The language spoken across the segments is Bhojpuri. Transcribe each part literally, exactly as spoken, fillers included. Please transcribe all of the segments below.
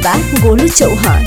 बा गोलू चौहान।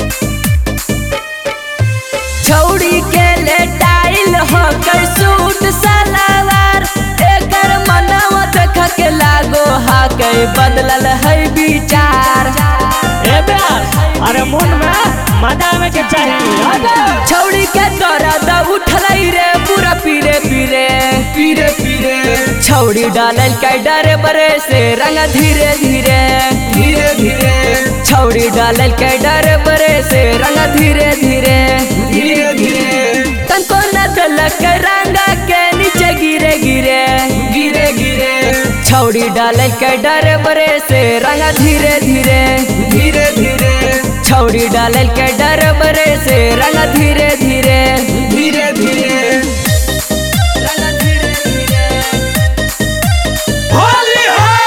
छौड़ी के ले टाइल हो कर सूट सलवार, एकर मनवा देख के लागो हा के बदलल है विचार। ए ब्यास अरे मन में मजा में के चाहिए। छौड़ी के दर्द उठलई रे पूरा पीरे पीरे पीरे पीरे। छौड़ी डालल के डरे बरे से रंग धीरे धीरे धीरे धीरे। छौड़ी डालल के डरे बरे से रंग धीरे धीरे धीरे धीरे। तनको न दलक रंग के नीचे गिरे गिरे गिरे गिरे। छौड़ी डालल के डरे बरे से रंग धीरे धीरे धीरे धीरे। छौड़ी डालल के डरे बरे से रंग धीरे धीरे धीरे धीरे। रंग धीरे धीरे होली है।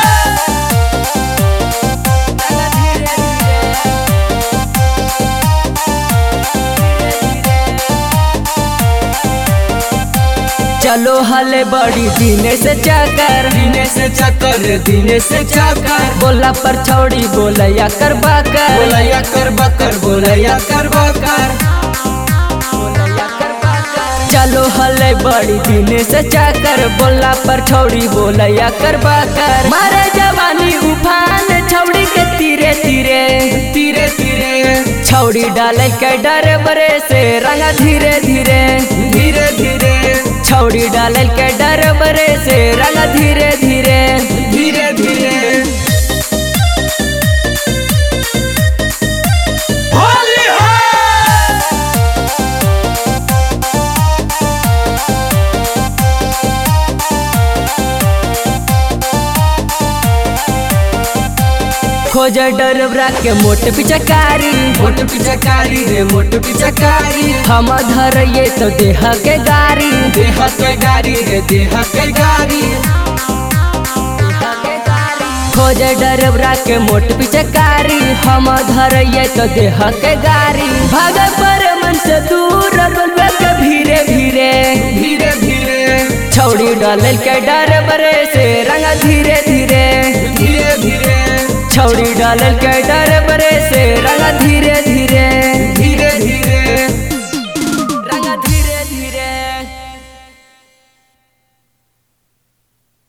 रंग धीरे धीरे। चलो हले बड़ी दिने से चक्कर दिने से चक्कर दिने से चक्कर। बोला पर छौड़ी बोलैया कर बाकर बोलैया कर बाकर बोलैया कर बाकर। चलो हले बड़ी दिने से चक्कर, बोला पर छौड़ी बोलैया कर बाकर। मारे जवानी उफान छौड़ी के तीरे तीरे तीरे तीरे। छौड़ी डाले के डरे बरे से रंग धीरे धीरे धीरे धीरे। छौड़ी डालल के डर बरे से रंग धीरे धीरे धीरे धीरे। होली है। खोज डरबरा के मोट पिचकारी मोट पिचकारी रे मोट पिचकारी। हम धर ये तो देह के गारी देह के गारी रे देह के गारी। खोज डरबरा के मोट पिचकारी, हम धर ये तो देह के गारी। भाग पर मन से दूर बोलबे के धीरे धीरे धीरे धीरे। छौड़ी डालल के डर बरे से रंग धीरे धीरे धीरे धीरे। छौड़ी डालल के डर बरे से रंग धीरे